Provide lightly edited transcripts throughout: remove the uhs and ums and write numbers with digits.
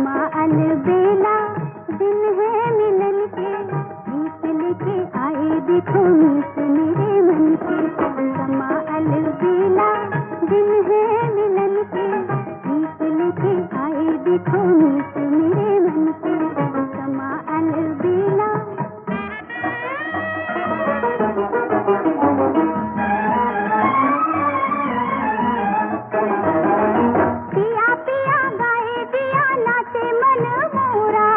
समा अलबेला दिन है मिलन के, गीत लेके आए देखो मीत मेरे मन के। समा अलबेला दिन है मिलन के, गीत लेके आए देखो मीत मेरे मन के। समा अलबेला पिया पिया गाए दिया नाचे मन मोरा,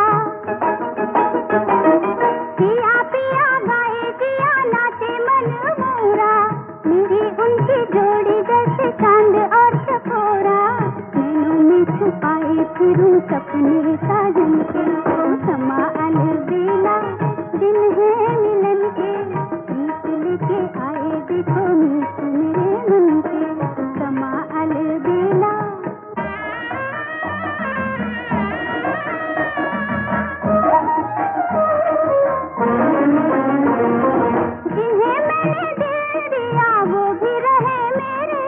पिया पिया गाए दिया नाचे मन मोरा। मेरी उनकी जोड़ी जैसे चांद और चकोरा, नैनों में छुपाए फिरूं सपने साजन के। समा अलबेला दिन है मिलन के, गीत लेके आए देखो मीत मेरे मन के। समा अलबेला जिन्हें मैंने दिल दिया वो भी रहे मेरे,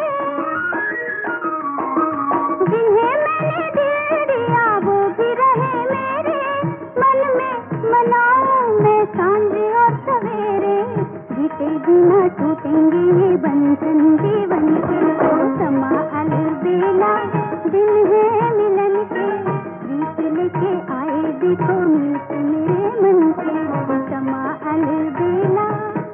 जिन्हें मैंने दिल दिया वो भी रहे मेरे। मन में मनाऊं मैं सांझ और सवेरे, बीते बिना टूटेंगे ये बंधन जीवन के। समा अलबेला दिन है मिलन के, गीत लेके आए देखो मीत मेरे मन के। समा अलबेला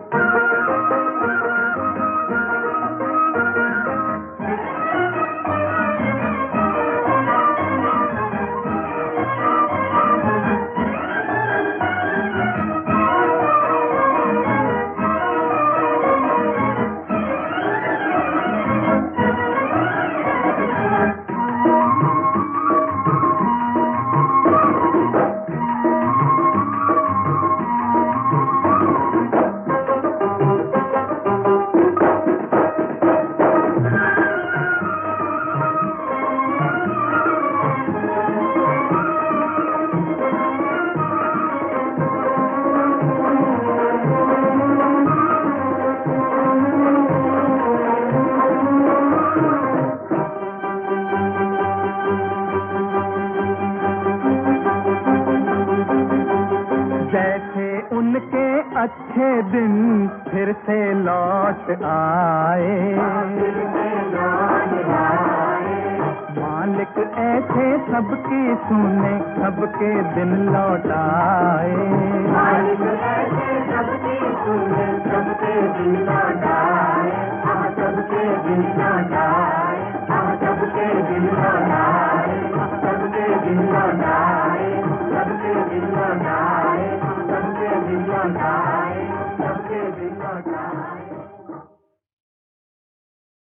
जैसे उनके अच्छे दिन फिर से लौट आए, मालिक ऐसे सबकी सुने सबके दिन लौट आए। मालिक ऐसे सबकी सुने सबके दिन लौट आए, सबके दिन लौट आए, सबके दिन लौट आए, सबके दिन लौट आए, सबके दिन लौट आए, सबके दिन लौट आए।